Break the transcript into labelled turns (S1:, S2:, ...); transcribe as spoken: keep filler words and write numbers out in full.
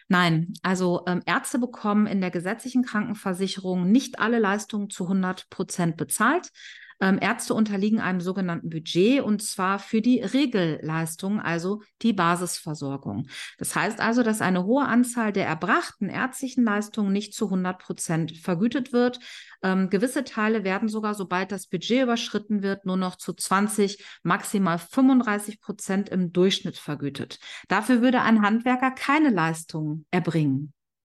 S1: Nein, also ähm, Ärzte bekommen in der gesetzlichen Krankenversicherung nicht alle Leistungen zu hundert Prozent bezahlt. Ähm, Ärzte unterliegen einem sogenannten Budget und zwar für die Regelleistung, also die Basisversorgung. Das heißt also, dass eine hohe Anzahl der erbrachten ärztlichen Leistungen nicht zu hundert Prozent vergütet wird. Ähm, gewisse Teile werden sogar, sobald das Budget überschritten wird, nur noch zu zwanzig, maximal fünfunddreißig Prozent im Durchschnitt vergütet. Dafür würde ein Handwerker keine Leistung erbringen.